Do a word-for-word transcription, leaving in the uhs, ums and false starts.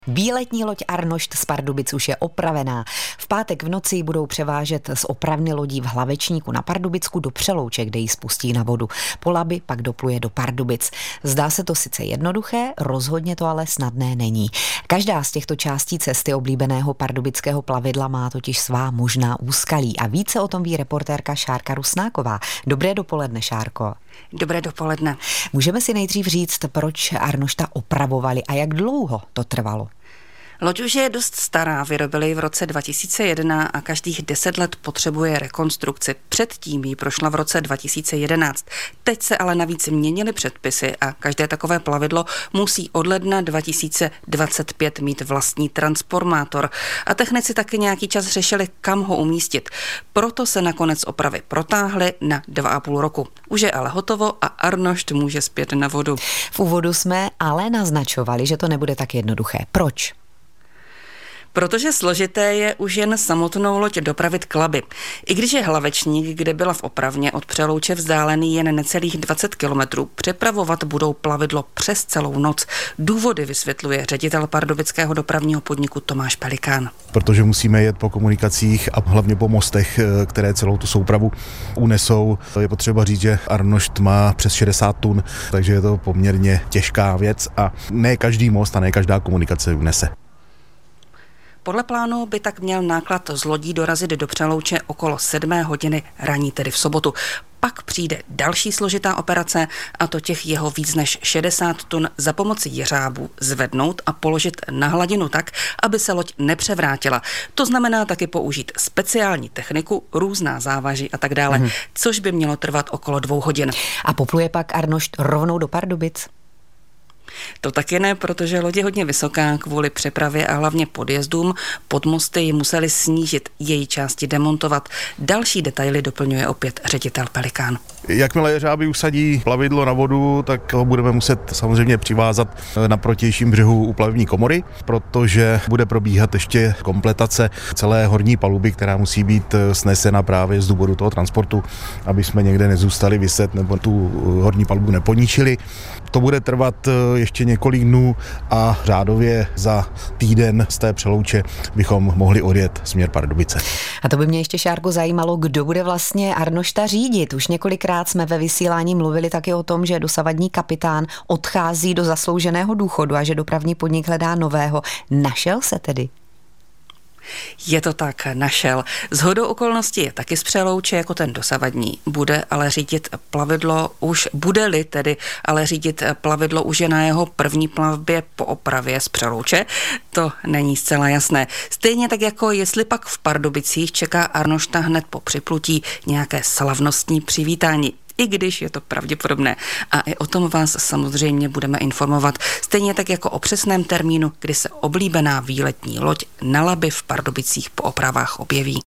Výletní loď Arnošt z Pardubic už je opravená. V pátek v noci ji budou převážet z opravny lodí v Hlavečníku na Pardubicku do Přelouče, kde ji spustí na vodu. Po Labi pak dopluje do Pardubic. Zdá se to sice jednoduché, rozhodně to ale snadné není. Každá z těchto částí cesty oblíbeného pardubického plavidla má totiž svá možná úskalí a více o tom ví reportérka Šárka Rusnáková. Dobré dopoledne, Šárko. Dobré dopoledne. Můžeme si nejdřív říct, proč Arnošta opravovali a jak dlouho to trvalo? Loď už je dost stará, vyrobili ji v roce dva tisíce jedna a každých deset let potřebuje rekonstrukci. Předtím ji prošla v roce dva tisíce jedenáct. Teď se ale navíc měnily předpisy a každé takové plavidlo musí od ledna dva tisíce dvacet pět mít vlastní transformátor. A technici taky nějaký čas řešili, kam ho umístit. Proto se nakonec opravy protáhly na dva a půl roku. Už je ale hotovo a Arnošt může zpět na vodu. V úvodu jsme ale naznačovali, že to nebude tak jednoduché. Proč? Protože složité je už jen samotnou loď dopravit k Labi. I když je Hlavečník, kde byla v opravně, od Přelouče vzdálený jen necelých dvacet kilometrů, přepravovat budou plavidlo přes celou noc. Důvody vysvětluje ředitel pardubického dopravního podniku Tomáš Pelikán. Protože musíme jet po komunikacích a hlavně po mostech, které celou tu soupravu unesou. Je potřeba říct, že Arnošt má přes šedesát tun, takže je to poměrně těžká věc a ne každý most a ne každá komunikace unese. Podle plánu by tak měl náklad z lodí dorazit do Přelouče okolo sedmé hodiny raní, tedy v sobotu. Pak přijde další složitá operace, a to těch jeho víc než šedesát tun za pomoci jeřábů zvednout a položit na hladinu tak, aby se loď nepřevrátila. To znamená taky použít speciální techniku, různá závaží a tak dále, hmm. což by mělo trvat okolo dvou hodin. A popluje pak Arnošt rovnou do Pardubic? To taky ne, protože loď je hodně vysoká kvůli přepravě a hlavně podjezdům. Pod mosty ji museli snížit, její části demontovat. Další detaily doplňuje opět ředitel Pelikán. Jakmile jeřáby usadí plavidlo na vodu, tak ho budeme muset samozřejmě přivázat na protějším břehu u plavební komory, protože bude probíhat ještě kompletace celé horní paluby, která musí být snesena právě z důvodu toho transportu, aby jsme někde nezůstali viset nebo tu horní palubu neponičili. To bude trvat ještě několik dnů a řádově za týden z té Přelouče bychom mohli odjet směr Pardubice. A to by mě ještě, Šárko, zajímalo, kdo bude vlastně Arnošta řídit. Už několikrát jsme ve vysílání mluvili taky o tom, že dosavadní kapitán odchází do zaslouženého důchodu a že dopravní podnik hledá nového. Našel se tedy? Je to tak, našel. Shodou okolností je taky z Přelouče jako ten dosavadní. Bude ale řídit plavidlo už, bude-li tedy, ale řídit plavidlo už je na jeho první plavbě po opravě z Přelouče. To není zcela jasné. Stejně tak jako jestli pak v Pardubicích čeká Arnošta hned po připlutí nějaké slavnostní přivítání. I když je to pravděpodobné. A i o tom vás samozřejmě budeme informovat. Stejně tak jako o přesném termínu, kdy se oblíbená výletní loď na Labi v Pardubicích po opravách objeví.